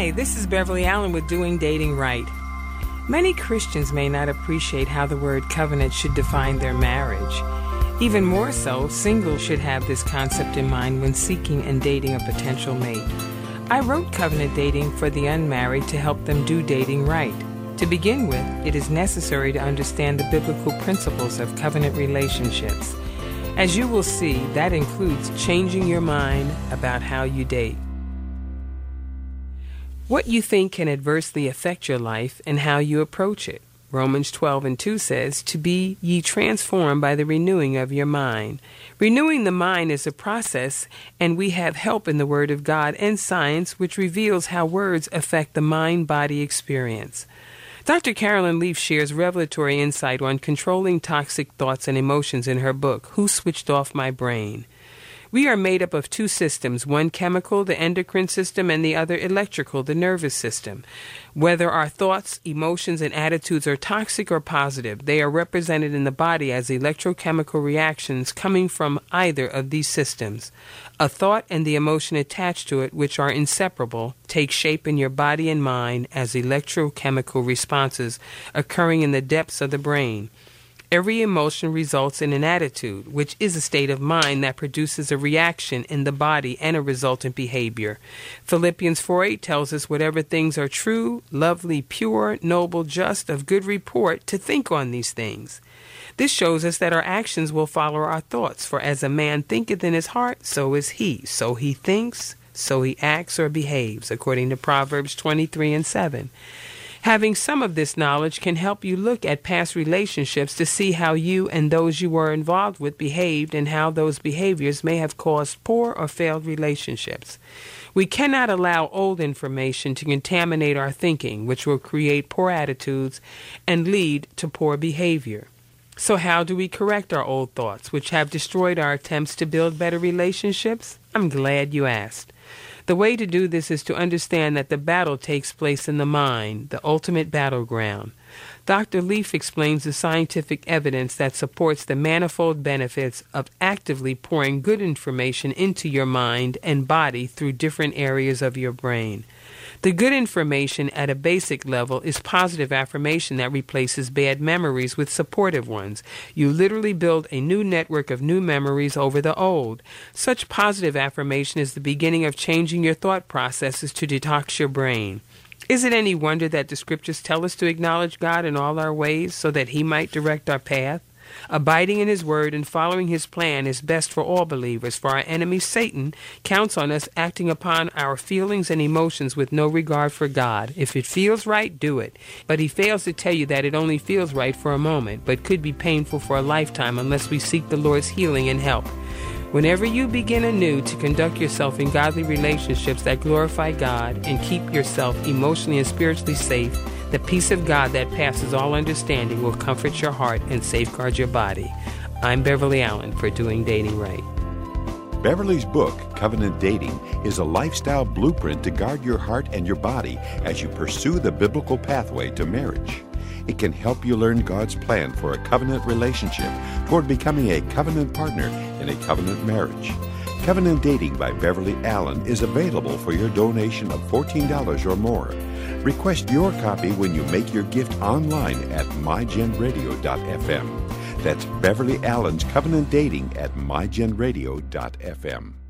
Hi, this is Beverly Allen with Doing Dating Right. Many Christians may not appreciate how the word covenant should define their marriage. Even more so, singles should have this concept in mind when seeking and dating a potential mate. I wrote Covenant Dating for the unmarried to help them do dating right. To begin with, it is necessary to understand the biblical principles of covenant relationships. As you will see, that includes changing your mind about how you date. What you think can adversely affect your life and how you approach it. Romans 12:2 says, "To be ye transformed by the renewing of your mind." Renewing the mind is a process, and we have help in the Word of God and science, which reveals how words affect the mind-body experience. Dr. Carolyn Leaf shares revelatory insight on controlling toxic thoughts and emotions in her book, Who Switched Off My Brain? We are made up of two systems, one chemical, the endocrine system, and the other electrical, the nervous system. Whether our thoughts, emotions, and attitudes are toxic or positive, they are represented in the body as electrochemical reactions coming from either of these systems. A thought and the emotion attached to it, which are inseparable, take shape in your body and mind as electrochemical responses occurring in the depths of the brain. Every emotion results in an attitude, which is a state of mind that produces a reaction in the body and a resultant behavior. Philippians 4:8 tells us whatever things are true, lovely, pure, noble, just, of good report, to think on these things. This shows us that our actions will follow our thoughts, for as a man thinketh in his heart, so is he. So he thinks, so he acts or behaves, according to Proverbs 23:7. Having some of this knowledge can help you look at past relationships to see how you and those you were involved with behaved and how those behaviors may have caused poor or failed relationships. We cannot allow old information to contaminate our thinking, which will create poor attitudes and lead to poor behavior. So how do we correct our old thoughts, which have destroyed our attempts to build better relationships? I'm glad you asked. The way to do this is to understand that the battle takes place in the mind, the ultimate battleground. Dr. Leaf explains the scientific evidence that supports the manifold benefits of actively pouring good information into your mind and body through different areas of your brain. The good information at a basic level is positive affirmation that replaces bad memories with supportive ones. You literally build a new network of new memories over the old. Such positive affirmation is the beginning of changing your thought processes to detox your brain. Is it any wonder that the scriptures tell us to acknowledge God in all our ways so that He might direct our path? Abiding in His Word and following His plan is best for all believers, for our enemy Satan counts on us acting upon our feelings and emotions with no regard for God. If it feels right, do it. But he fails to tell you that it only feels right for a moment, but could be painful for a lifetime unless we seek the Lord's healing and help. Whenever you begin anew to conduct yourself in godly relationships that glorify God and keep yourself emotionally and spiritually safe, the peace of God that passes all understanding will comfort your heart and safeguard your body. I'm Beverly Allen for Doing Dating Right. Beverly's book, Covenant Dating, is a lifestyle blueprint to guard your heart and your body as you pursue the biblical pathway to marriage. It can help you learn God's plan for a covenant relationship toward becoming a covenant partner in a covenant marriage. Covenant Dating by Beverly Allen is available for your donation of $14 or more. Request your copy when you make your gift online at mygenradio.fm. That's Beverly Allen's Covenant Dating at mygenradio.fm.